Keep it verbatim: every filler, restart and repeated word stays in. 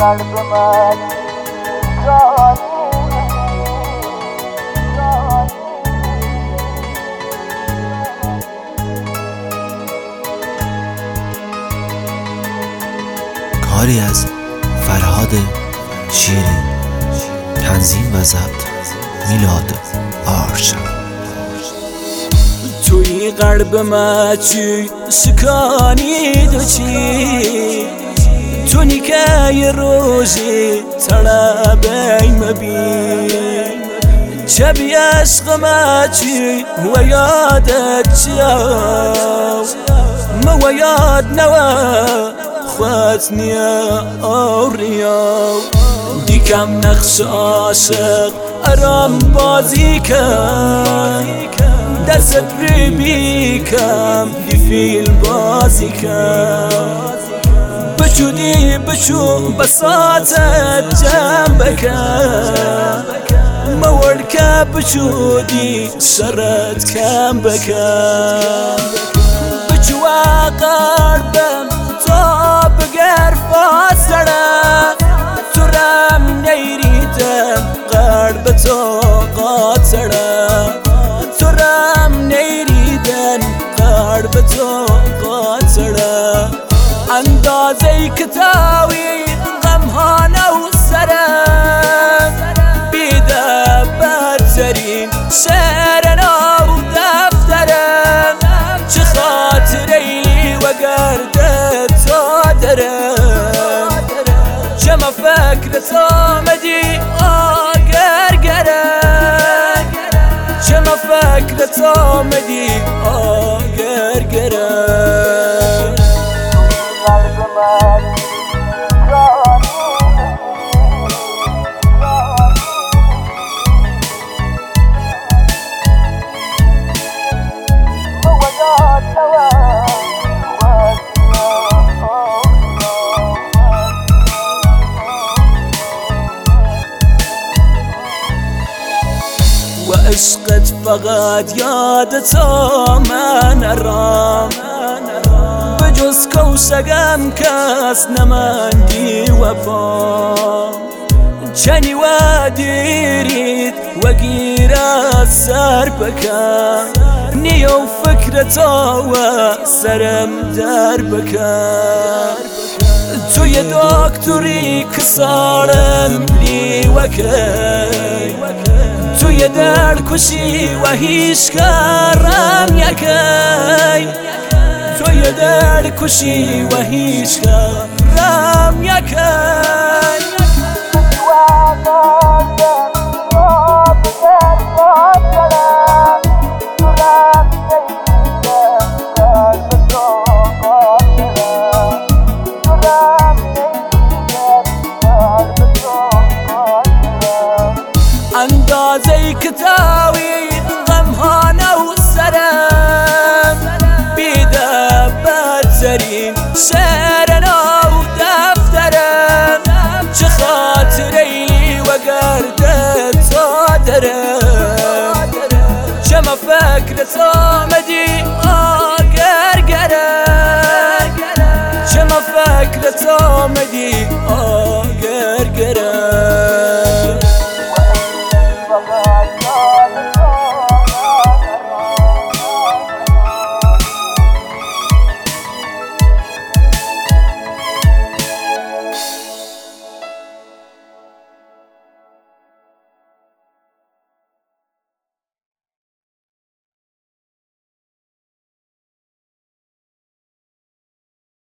قلب من کاری از فرهاد شیری، تنظیم و ضبط میلاد آرشا. توی قلب ما چی سکانید و چی تونی که یه روزی طلبی مبین چبی عشق ما چی و یادت چیاو ما و یاد نوا خوات نیا آوریاو دیکم نقش عاشق ارام بازی کن دست ری بیکم دی فیل بازی کن بچودی بچو بساتت جم بکن مورد که بچودی سرت کم بکن بچو قلبم تا بگر فاسره تو رم نیریدم قلب تو قاتره تو رم نیریدن قلب تو قاتره اندازه کتاوی غمهانه و سرم بیده بدترین شعرنا و دفترم چه خاطری و گرده تو درم چه ما فکرت آمدی آگرگرم چه ما فکرت آمدی آگرگرم و عشقت فقط یادت من ارام بجز کوسگم کس نماندی وفا چنی و دیرید و گیر از سر بکن نیو فکرتا و سرم در بکن توی دکتری کسارم لی وکی توی درد کشی و هیچ کارم یکی توی درد کشی و هیچ کارم یکی